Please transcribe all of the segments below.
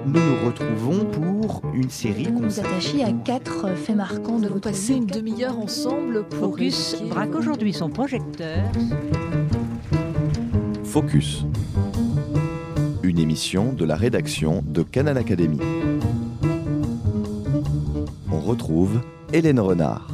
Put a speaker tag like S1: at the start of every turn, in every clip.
S1: Nous nous retrouvons pour une série
S2: Vous nous attachez à 4 faits marquants de votre
S3: passer
S2: vie.
S3: une demi-heure ensemble pour
S4: Focus
S3: évoquer-
S4: braque aujourd'hui son projecteur.
S5: Focus. Une émission de la rédaction de Canal Académie. On retrouve Hélène Renard.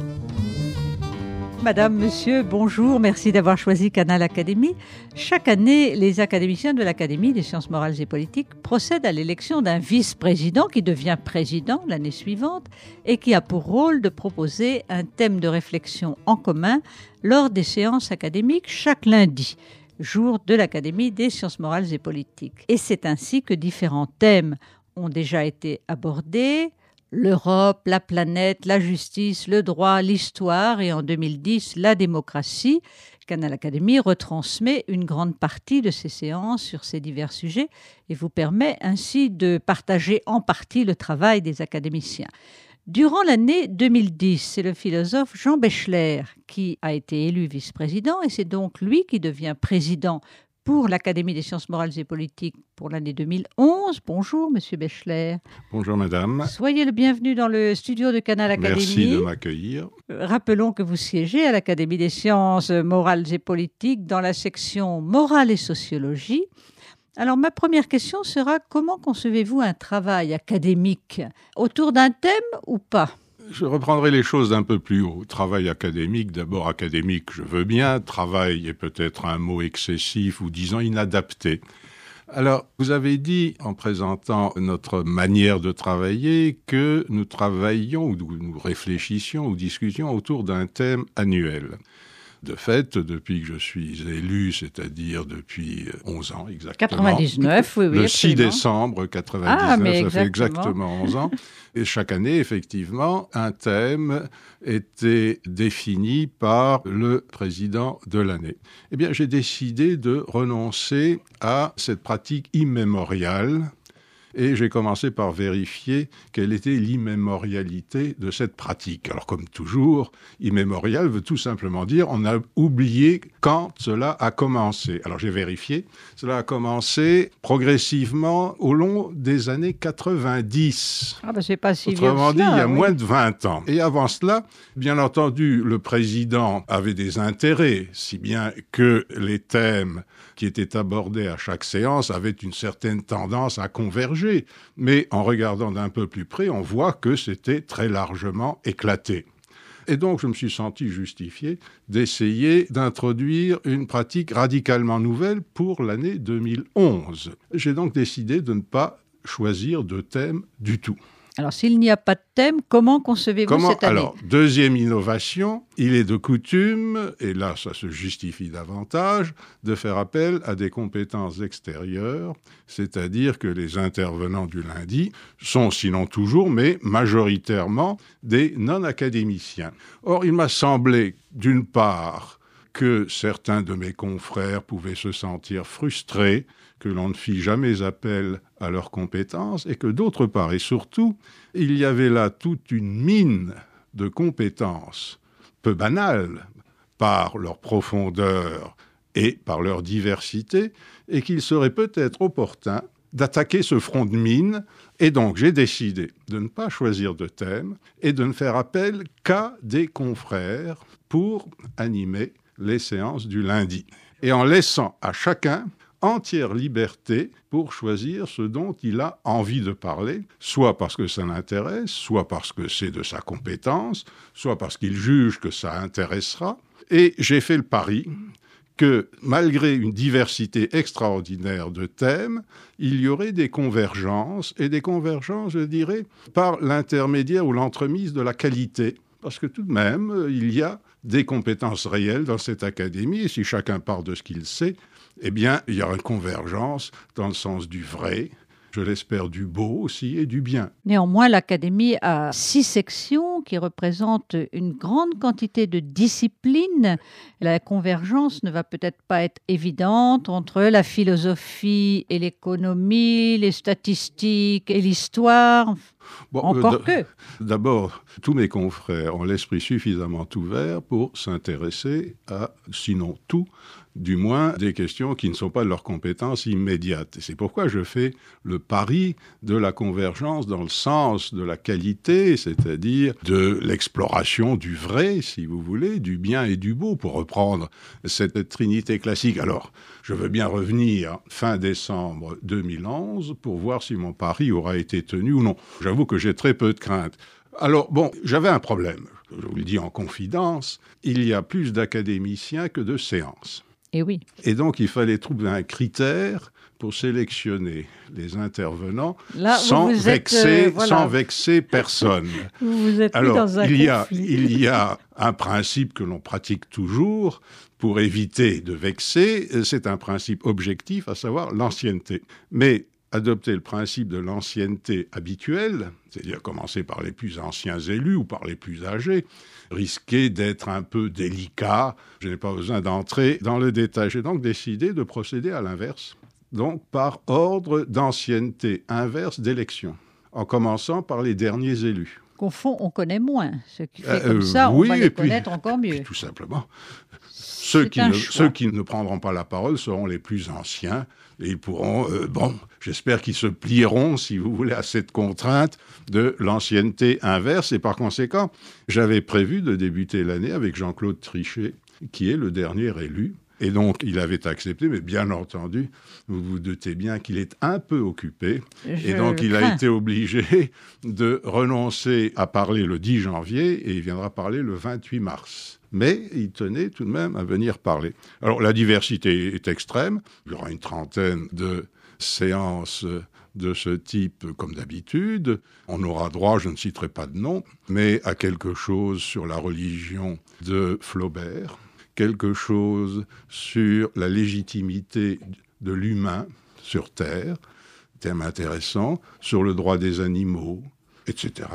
S4: Madame, monsieur, bonjour, merci d'avoir choisi Canal Académie. Chaque année, les académiciens de l'Académie des sciences morales et politiques procèdent à l'élection d'un vice-président qui devient président l'année suivante et qui a pour rôle de proposer un thème de réflexion en commun lors des séances académiques chaque lundi, jour de l'Académie des sciences morales et politiques. Et c'est ainsi que différents thèmes ont déjà été abordés: l'Europe, la planète, la justice, le droit, l'histoire et en 2010, la démocratie. Canal Académie retransmet une grande partie de ces séances sur ces divers sujets et vous permet ainsi de partager en partie le travail des académiciens. Durant l'année 2010, c'est le philosophe Jean Bechler qui a été élu vice-président et c'est donc lui qui devient président pour l'Académie des sciences morales et politiques pour l'année 2011. Bonjour, Monsieur Bechler.
S6: Bonjour madame,
S4: Soyez le bienvenu dans le studio de Canal Académie.
S6: merci de m'accueillir.
S4: Rappelons que vous siégez à l'Académie des sciences morales et politiques dans la section morale et sociologie. Alors ma première question sera: comment concevez-vous un travail académique? Autour d'un thème ou pas?
S6: Je reprendrai les choses d'un peu plus haut. Travail académique, d'abord académique, je veux bien. Travail est peut-être un mot excessif ou disons inadapté. Alors, vous avez dit, en présentant notre manière de travailler, que nous travaillions ou nous réfléchissions ou discutions autour d'un thème annuel. De fait, depuis que je suis élu, c'est-à-dire depuis 11 ans exactement.
S4: 99, oui,
S6: Le 6
S4: absolument.
S6: décembre 99,
S4: mais
S6: ça fait
S4: exactement.
S6: exactement 11 ans. Et chaque année, effectivement, un thème était défini par le président de l'année. Eh bien, j'ai décidé de renoncer à cette pratique immémoriale. Et j'ai commencé par vérifier quelle était l'immémorialité de cette pratique. Alors, comme toujours, immémorial veut tout simplement dire on a oublié quand cela a commencé. Alors, j'ai vérifié. Cela a commencé progressivement au long des années 90.
S4: Ah ben c'est pas si vieux
S6: Autrement
S4: que
S6: dit,
S4: cela,
S6: il y a
S4: oui.
S6: moins de 20 ans. Et avant cela, bien entendu, le président avait des intérêts, si bien que les thèmes qui étaient abordés à chaque séance avaient une certaine tendance à converger. Mais en regardant d'un peu plus près, on voit que c'était très largement éclaté. Et donc, je me suis senti justifié d'essayer d'introduire une pratique radicalement nouvelle pour l'année 2011. J'ai donc décidé de ne pas choisir de thème du tout.
S4: Alors s'il n'y a pas de thème, comment concevez-vous cette année?
S6: Alors, deuxième innovation, il est de coutume, et là ça se justifie davantage, de faire appel à des compétences extérieures, c'est-à-dire que les intervenants du lundi sont, sinon toujours, mais majoritairement, des non-académiciens. Or, il m'a semblé, d'une part, que certains de mes confrères pouvaient se sentir frustrés, que l'on ne fit jamais appel à leurs compétences, et que d'autre part, et surtout, il y avait là toute une mine de compétences peu banales par leur profondeur et par leur diversité, et qu'il serait peut-être opportun d'attaquer ce front de mine. Et donc, j'ai décidé de ne pas choisir de thème et de ne faire appel qu'à des confrères pour animer les séances du lundi. Et en laissant à chacun entière liberté pour choisir ce dont il a envie de parler, soit parce que ça l'intéresse, soit parce que c'est de sa compétence, soit parce qu'il juge que ça intéressera. Et j'ai fait le pari que malgré une diversité extraordinaire de thèmes, il y aurait des convergences, et des convergences, je dirais, par l'intermédiaire ou l'entremise de la qualité. Parce que tout de même, il y a des compétences réelles dans cette académie, et si chacun part de ce qu'il sait, eh bien, il y aura une convergence dans le sens du vrai, je l'espère du beau aussi et du bien.
S4: Néanmoins, l'Académie a 6 sections qui représentent une grande quantité de disciplines. La convergence ne va peut-être pas être évidente entre la philosophie et l'économie, les statistiques et l'histoire.
S6: Bon,
S4: Encore que.
S6: D'abord, tous mes confrères ont l'esprit suffisamment ouvert pour s'intéresser à, sinon tout, du moins des questions qui ne sont pas de leur compétence immédiate. Et c'est pourquoi je fais le pari de la convergence dans le sens de la qualité, c'est-à-dire de l'exploration du vrai, si vous voulez, du bien et du beau, pour reprendre cette trinité classique. Alors, je veux bien revenir fin décembre 2011 pour voir si mon pari aura été tenu ou non. J'avoue que j'ai très peu de crainte. Alors, bon, j'avais un problème. Je vous le dis en confidence, il y a plus d'académiciens que de séances.
S4: Et oui.
S6: Et donc, il fallait trouver un critère pour sélectionner les intervenants
S4: Là,
S6: sans vexer personne.
S4: Vous êtes
S6: Alors,
S4: dans un conflit.
S6: il y a un principe que l'on pratique toujours pour éviter de vexer, c'est un principe objectif, à savoir l'ancienneté. Mais adopter le principe de l'ancienneté habituelle, c'est-à-dire commencer par les plus anciens élus ou par les plus âgés, risquait d'être un peu délicat. Je n'ai pas besoin d'entrer dans le détail. J'ai donc décidé de procéder à l'inverse, donc par ordre d'ancienneté inverse d'élection, en commençant par les derniers élus.
S4: Qu'au fond, on connaît moins. Ce qui fait comme ça, on va les connaître encore mieux.
S6: Tout simplement. Ceux qui ne prendront pas la parole seront les plus anciens et ils pourront, j'espère qu'ils se plieront, si vous voulez, à cette contrainte de l'ancienneté inverse. Et par conséquent, j'avais prévu de débuter l'année avec Jean-Claude Trichet, qui est le dernier élu. Et donc, il avait accepté, mais bien entendu, vous vous doutez bien qu'il est un peu occupé. Et donc, il a été obligé de renoncer à parler le 10 janvier et il viendra parler le 28 mars. Mais il tenait tout de même à venir parler. Alors, la diversité est extrême. Il y aura une trentaine de séances de ce type, comme d'habitude. On aura droit, je ne citerai pas de nom, mais à quelque chose sur la religion de Flaubert, quelque chose sur la légitimité de l'humain sur Terre, thème intéressant, sur le droit des animaux, etc.,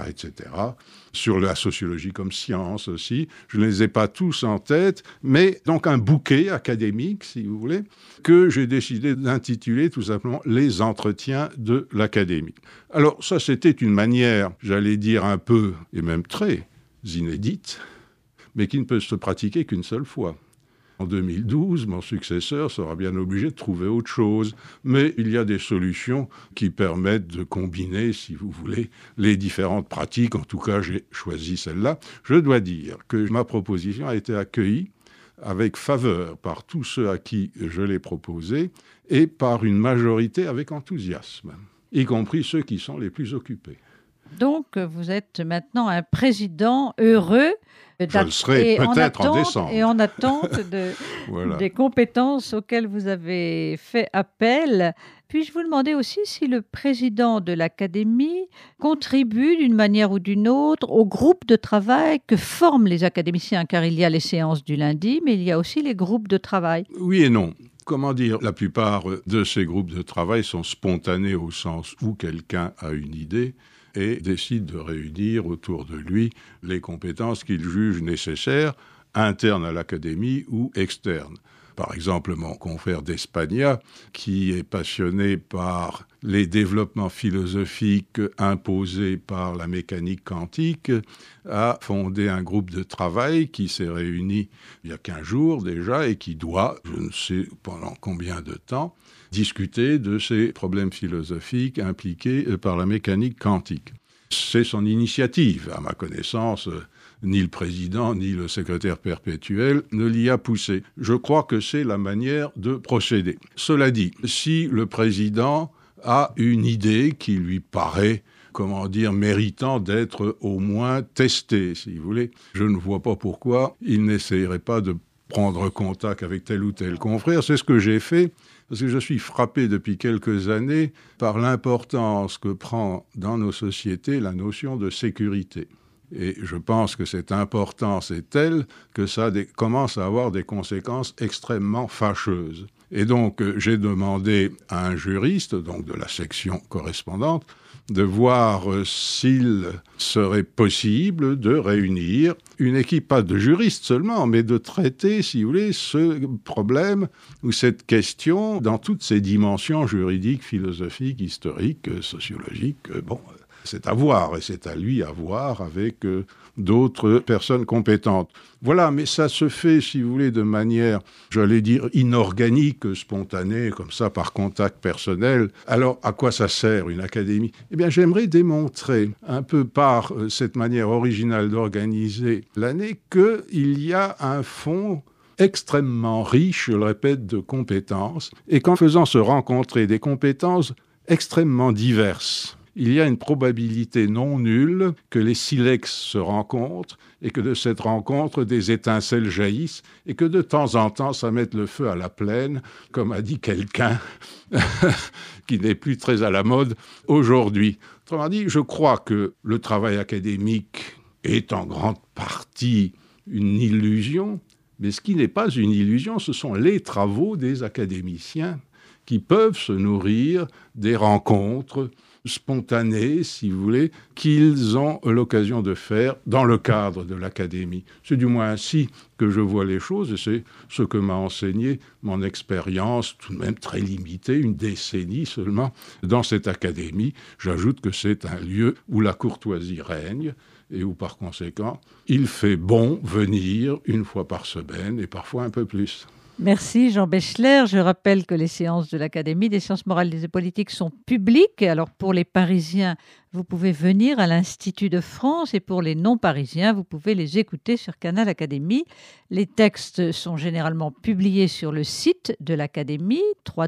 S6: sur la sociologie comme science aussi. Je ne les ai pas tous en tête, mais donc un bouquet académique, si vous voulez, que j'ai décidé d'intituler tout simplement « Les entretiens de l'Académie ». Alors ça, c'était une manière, j'allais dire un peu, et même très inédite, mais qui ne peut se pratiquer qu'une seule fois. En 2012, mon successeur sera bien obligé de trouver autre chose, mais il y a des solutions qui permettent de combiner, si vous voulez, les différentes pratiques. En tout cas, j'ai choisi celle-là. Je dois dire que ma proposition a été accueillie avec faveur par tous ceux à qui je l'ai proposée et par une majorité avec enthousiasme, y compris ceux qui sont les plus occupés.
S4: Donc, vous êtes maintenant un président heureux.
S6: Je le serai peut-être en décembre.
S4: Et en attente
S6: voilà.
S4: des compétences auxquelles vous avez fait appel. Puis-je vous demander aussi si le président de l'Académie contribue d'une manière ou d'une autre au groupe de travail que forment les académiciens, car il y a les séances du lundi, mais il y a aussi les groupes de travail.
S6: Oui et non. Comment dire, la plupart de ces groupes de travail sont spontanés au sens où quelqu'un a une idée et décide de réunir autour de lui les compétences qu'il juge nécessaires, internes à l'Académie ou externes. Par exemple, mon confrère d'Espagna, qui est passionné par les développements philosophiques imposés par la mécanique quantique, a fondé un groupe de travail qui s'est réuni il y a 15 jours déjà et qui doit, je ne sais pendant combien de temps, discuter de ces problèmes philosophiques impliqués par la mécanique quantique. C'est son initiative, à ma connaissance. Ni le président, ni le secrétaire perpétuel ne l'y a poussé. Je crois que c'est la manière de procéder. Cela dit, si le président a une idée qui lui paraît, méritant d'être au moins testée, si vous voulez, je ne vois pas pourquoi il n'essayerait pas de prendre contact avec tel ou tel confrère. C'est ce que j'ai fait, parce que je suis frappé depuis quelques années par l'importance que prend dans nos sociétés la notion de sécurité. Et je pense que cette importance est telle que ça commence à avoir des conséquences extrêmement fâcheuses. Et donc, j'ai demandé à un juriste, donc de la section correspondante, de voir s'il serait possible de réunir une équipe, pas de juristes seulement, mais de traiter, si vous voulez, ce problème ou cette question dans toutes ses dimensions juridiques, philosophiques, historiques, sociologiques, c'est à voir, et c'est à lui à voir avec d'autres personnes compétentes. Voilà, mais ça se fait, si vous voulez, de manière, j'allais dire, inorganique, spontanée, comme ça, par contact personnel. Alors, à quoi ça sert, une académie ? Eh bien, j'aimerais démontrer, un peu par cette manière originale d'organiser l'année, qu'il y a un fond extrêmement riche, je le répète, de compétences, et qu'en faisant se rencontrer des compétences extrêmement diverses, il y a une probabilité non nulle que les silex se rencontrent et que de cette rencontre, des étincelles jaillissent et que de temps en temps, ça mette le feu à la plaine, comme a dit quelqu'un qui n'est plus très à la mode aujourd'hui. Autrement dit, je crois que le travail académique est en grande partie une illusion, mais ce qui n'est pas une illusion, ce sont les travaux des académiciens qui peuvent se nourrir des rencontres spontanées, si vous voulez, qu'ils ont l'occasion de faire dans le cadre de l'académie. C'est du moins ainsi que je vois les choses, et c'est ce que m'a enseigné mon expérience, tout de même très limitée, une décennie seulement, dans cette académie. J'ajoute que c'est un lieu où la courtoisie règne, et où, par conséquent, il fait bon venir une fois par semaine, et parfois un peu plus.
S4: Merci Jean Bechler. Je rappelle que les séances de l'Académie des sciences morales et politiques sont publiques. Alors pour les Parisiens, vous pouvez venir à l'Institut de France et pour les non-parisiens, vous pouvez les écouter sur Canal Académie. Les textes sont généralement publiés sur le site de l'Académie,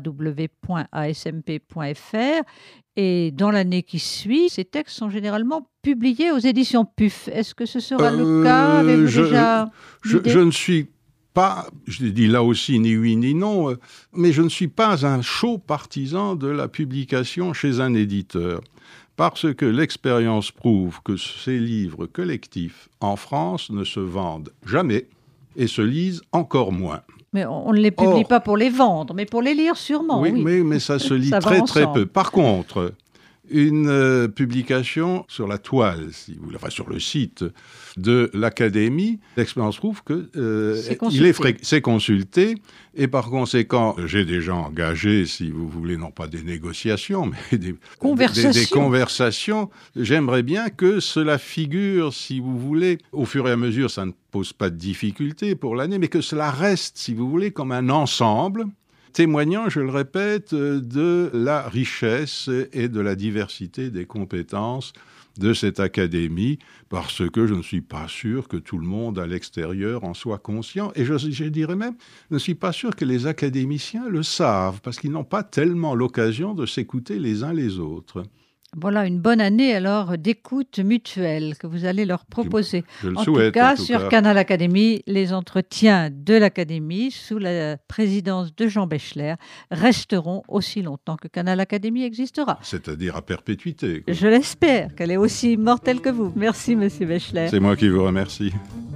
S4: www.asmp.fr. Et dans l'année qui suit, ces textes sont généralement publiés aux éditions PUF. Est-ce que ce sera le cas? Avez-vous déjà
S6: je ne suis pas, je dis là aussi ni oui ni non, mais je ne suis pas un chaud partisan de la publication chez un éditeur, parce que l'expérience prouve que ces livres collectifs en France ne se vendent jamais et se lisent encore moins.
S4: Mais on ne les publie pas pour les vendre, mais pour les lire sûrement.
S6: Oui. Mais ça se lit très peu. Par contre, une publication sur la toile, si vous voulez, enfin sur le site de l'Académie, l'expérience prouve que c'est consulté, et par conséquent, j'ai déjà engagé, si vous voulez, non pas des négociations, mais des conversations. J'aimerais bien que cela figure, si vous voulez, au fur et à mesure, ça ne pose pas de difficulté pour l'année, mais que cela reste, si vous voulez, comme un ensemble, témoignant, je le répète, de la richesse et de la diversité des compétences de cette académie, parce que je ne suis pas sûr que tout le monde à l'extérieur en soit conscient. Et je dirais même, je ne suis pas sûr que les académiciens le savent, parce qu'ils n'ont pas tellement l'occasion de s'écouter les uns les autres.
S4: Voilà une bonne année alors d'écoute mutuelle que vous allez leur proposer.
S6: Je le
S4: souhaite.
S6: En tout cas,
S4: sur Canal Académie, les entretiens de l'Académie sous la présidence de Jean Bechler resteront aussi longtemps que Canal Académie existera.
S6: C'est-à-dire à perpétuité, quoi.
S4: Je l'espère qu'elle est aussi immortelle que vous. Merci, Monsieur Bechler.
S6: C'est moi qui vous remercie.